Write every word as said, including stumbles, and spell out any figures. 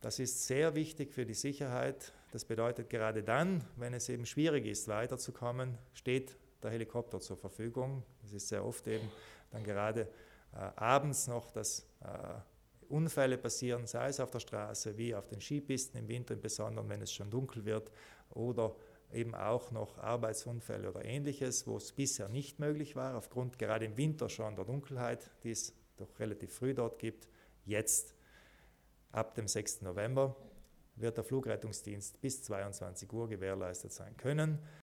Das ist sehr wichtig für die Sicherheit. Das bedeutet, gerade dann, wenn es eben schwierig ist, weiterzukommen, steht der Helikopter zur Verfügung. Es ist sehr oft eben dann gerade äh, abends noch, dass äh, Unfälle passieren, sei es auf der Straße wie auf den Skipisten im Winter, im Besonderen, wenn es schon dunkel wird, oder eben auch noch Arbeitsunfälle oder Ähnliches, wo es bisher nicht möglich war, aufgrund gerade im Winter schon der Dunkelheit, die es doch relativ früh dort gibt. Jetzt, ab dem sechsten November, wird der Flugrettungsdienst bis zweiundzwanzig Uhr gewährleistet sein können.